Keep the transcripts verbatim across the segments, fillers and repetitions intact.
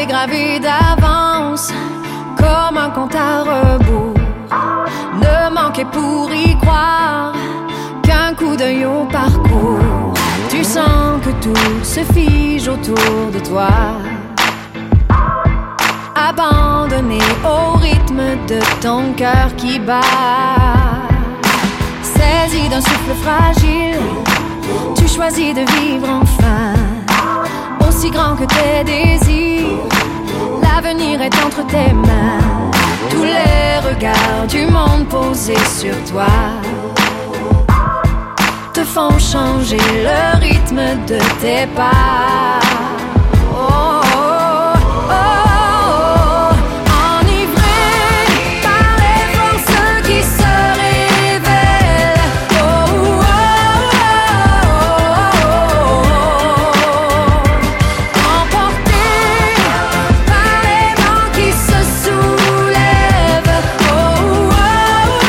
gravé d'avance comme un compte à rebours. Ne manquez pour y croire qu'un coup d'œil au parcours. Tu sens que tout se fige autour de toi, abandonné au rythme de ton cœur qui bat. Saisi d'un souffle fragile, tu choisis de vivre enfin, aussi grand que tes désirs. L'avenir est entre tes mains. Tous les regards du monde posés sur toi te font changer le rythme de tes pas. Oh, oh, oh, oh. Enivré par les forces qui se révèlent. Oh, oh, oh, oh. Emporté par les vents qui se soulèvent. Oh, oh, oh,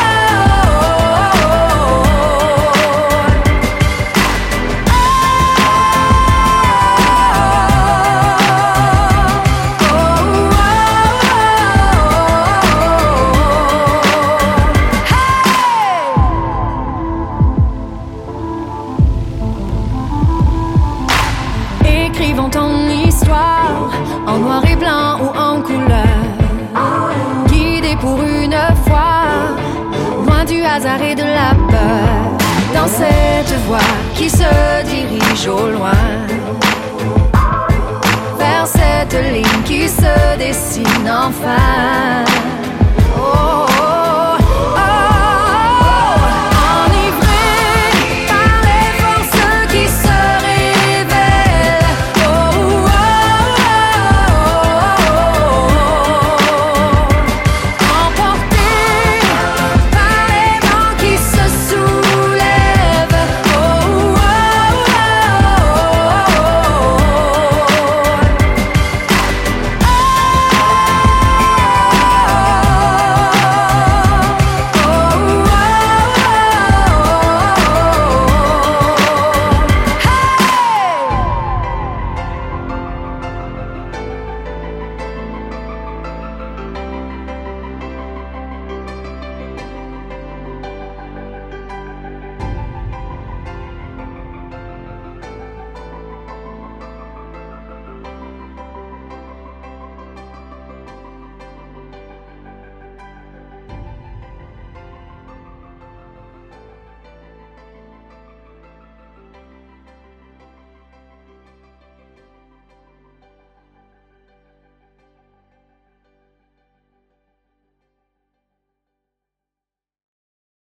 Écrivons ton histoire en noir et blanc ou en couleur, guidés pour une fois, loin du hasard et de la peur, dans cette voie qui se dirige au loin, vers cette ligne qui se dessine enfin.